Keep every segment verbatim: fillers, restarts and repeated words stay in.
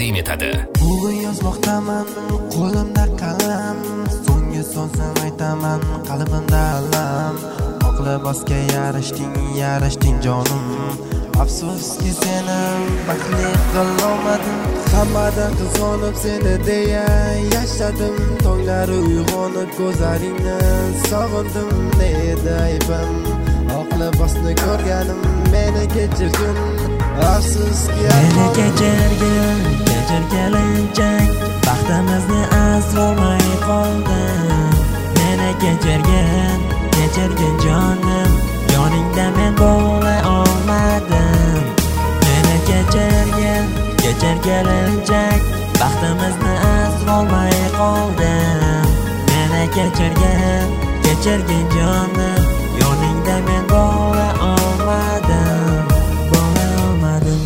taqdim etadi. Bugun yozmoqdaman, qo'limda qalam, so'nggi so'zim aytaman, qalbimda alam. Oq libosga yarashding, yarashding jonim. Afsuski seni baxtli qilolmadim. Hammadan qizg'onib seni deya yashadim. Tonglari uyg'onib ko'zlaringni sog'indim. Ne edi aybim? Oq libosni ko'rganim meni kechirgin. Afsuski meni kechirgin, kechir kelinchak, baxtimizni asrolmay qoldim. Meni kechirgin, kechirgin jonim, yoningda men bo'la olmadim. Meni kechirgin, kechir kelinchak, baxtimizni asrolmay qoldim. Meni kechirgin, kechirgin jonim, yoningda men bo'la olmadim. Bo'la olmadim.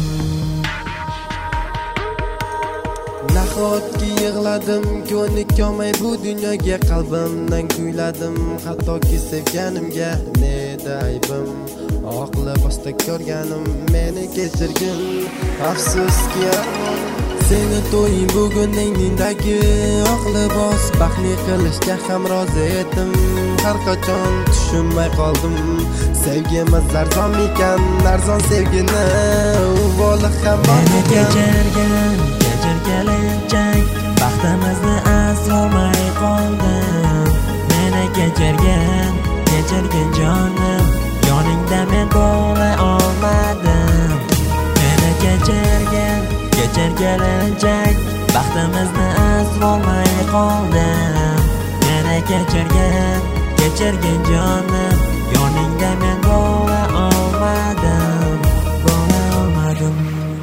Nahotki yig'ladim, ko'nik olmay bu dunyoga, qalbimdan kuyladim, hattoki sevganimga. Ne edi aybim? Oq libosda ko'rganim meni kechirgin. Afsuski seni to'ying bugun englingdagi oq libos, baxtli qilishga ham rozi edim. Har qachon tushunmay qoldim, sevgimiz arzon ekan, arzon sevgini u bola ham bor Meni ekan. kechirgin, kechir kelinchak, baxtimizni asrolmay qoldim. Meni kechirgin, kechirgin jonim, yoningda men bo'la olmadim. Meni kechirgin, kechir kelinchak, baxtimizni asrolmay qoldim. Meni kechirgin, kechirgin jonim, yoningda men bo'la olmadim. Bo'la olmadim.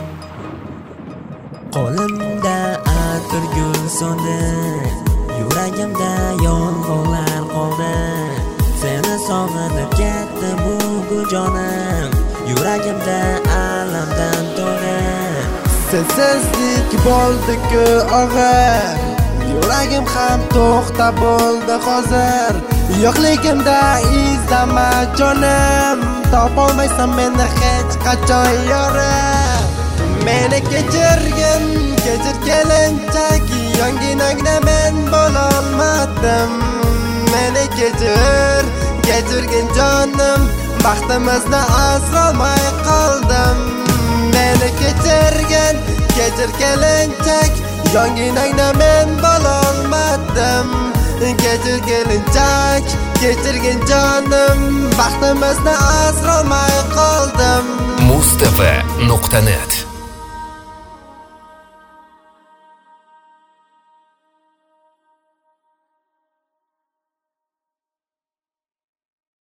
Qo'limda atir gul so'ndi, yuragimda yolg'onlar qoldi. Seni sog'inib ketdi bu jonim, yuragimda alamdan to'la. Sensizlik bo'ldi-ku og'ir, yuragim ham to'xtab bo'ldi hozir. Yo'qligimda izlama jonim, topolmaysan meni hech qachon yorim. Meni kechirgin, kechir kelinchak, yonginangda men bo'lolmadim. Meni kechir, kechirgin jonim, baxtimizni asrolmay qoldim. Meni kechirgin, kechir kelinchak, yonginangda men bo'lolmadim. Kechir kelinchak, kechirgin jonim, baxtimizni asrolmay qoldim. muz t v nuqta net